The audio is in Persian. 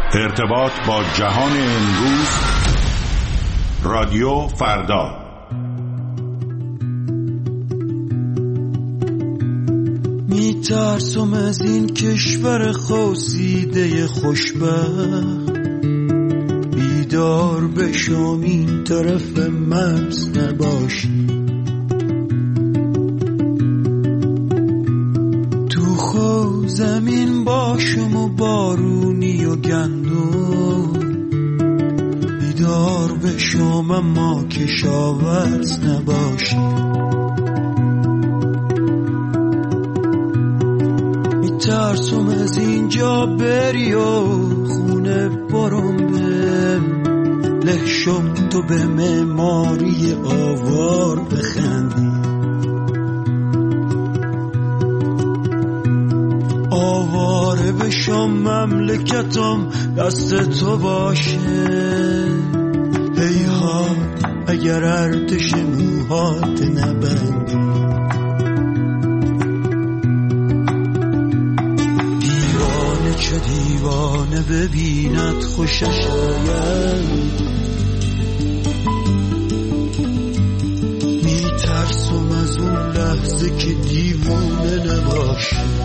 ارتباط با جهان امروز، رادیو فردا. میترسم از این کشور خواسیده خوشبخت، بیدار بشم این طرف مرز نباشی. تو خود زمین باشم و بارونی و گندم، بیدار بشم اما کشاورز نباشی. میترسم از اینجا بری و خونه برم لحشم تو به معماری آوار بخندی. آواره بشم مملکتم دست تو باشه. هیهات اگر ارتش موهات نبندی. دیوانه چه دیوانه ببیند خوشش آید. میترسم از اون لحظه که دیوانه نباشی.